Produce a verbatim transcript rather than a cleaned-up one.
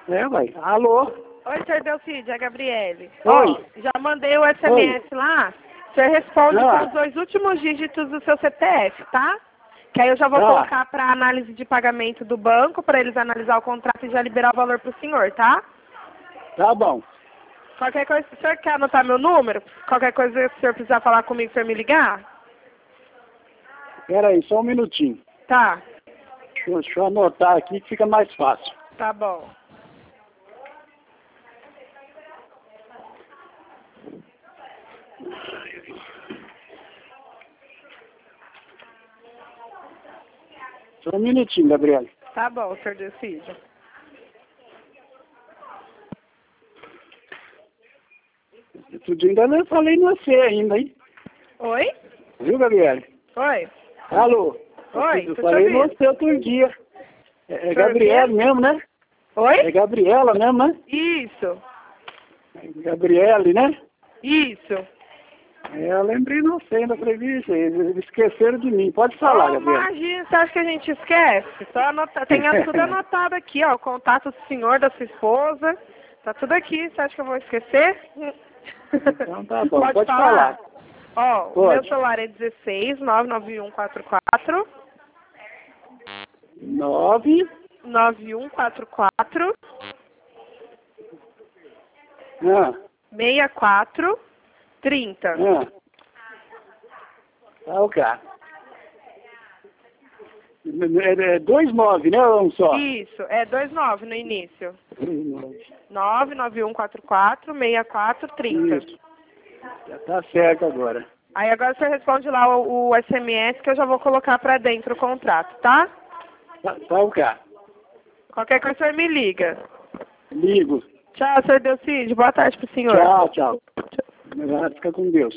É, vai. Alô? Oi, senhor Delcídio, é a Gabriele. Oi. Ó, já mandei o S M S Oi. lá. O senhor responde Ah. com os dois últimos dígitos do seu C P F, tá? Que aí eu já vou Ah. colocar para análise de pagamento do banco, para eles analisar o contrato e já liberar o valor para o senhor, tá? Tá bom. Qualquer coisa, o senhor quer anotar meu número? Qualquer coisa que o senhor precisar falar comigo, o senhor me ligar? Pera aí, só um minutinho. Tá, Deixa eu, deixa eu anotar aqui que fica mais fácil. tá bom. Só um minutinho, Gabriela. Tá bom, senhor Delcídio. Outro dia ainda não falei no você ainda, hein? Oi? Viu, Gabriela? Oi? Alô? Oi, Eu tô te falei no ouvindo. você outro dia. É, é Senhor Gabriela quê? mesmo, né? Oi? É Gabriela mesmo, né? Isso, É Gabriele, né? isso. É, eu lembrei não sei, ainda falei, vixe, eles esqueceram de mim. Pode falar, Oh, Gabriela. imagina, você acha que a gente esquece? Só anota, tem tudo anotado aqui, ó. O contato do senhor, da sua esposa. Tá tudo aqui. Você acha que eu vou esquecer? Então tá bom, Pode, pode falar? falar. Ó, o Pode. meu celular é dezesseis, nove nove um quatro quatro, Nove. nove um quatro quatro, Ah, seis quatro trinta. ah. Tá, ok. É, é dois nove, né? Um só. Isso, é dois nove no início. Dois nove. nove nove um quatro quatro, seis quatro trinta. Isso. Já tá certo agora. Aí agora você responde lá o, o S M S que eu já vou colocar pra dentro o contrato, tá? Tá, tá ok. Qualquer coisa o senhor me liga. Ligo. Tchau, senhor Delcídio. Boa tarde pro senhor. Tchau, tchau. Fica com Deus.